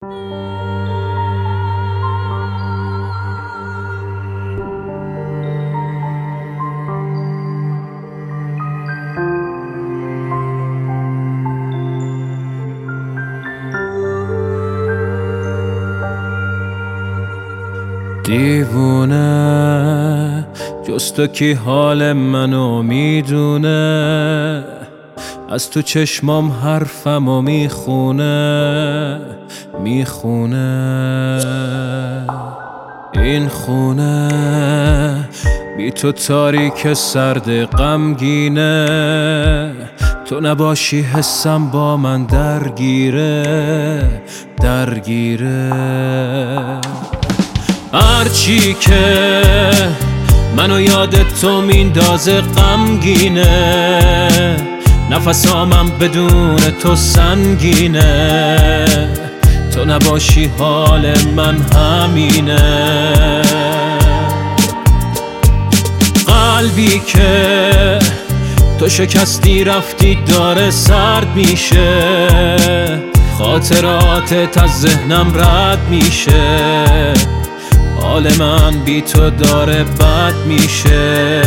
دیوونه جز تو کی حال منو میدونه، از تو چشمام حرفمو میخونه. این خونه بی تو تاریک سرد غمگینه، تو نباشی حسم با من درگیره. هرچی که منو یاد تو میندازه غمگینه، نفسامم بدون تو سنگینه، تو نباشی حال من همینه. قلبی که تو شکستی رفتی داره سرد میشه، خاطراتت از ذهنم رد میشه، حال من بی تو داره بد میشه.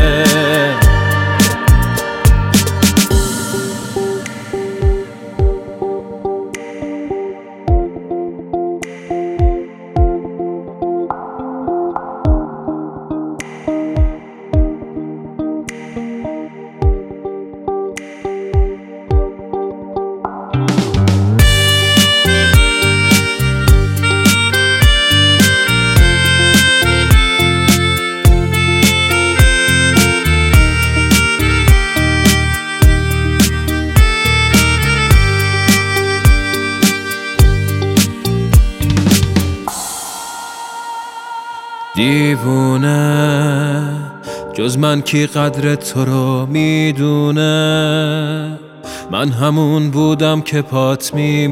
دیوونه جز من کی قدر تو رو میدونه، من همون بودم که پات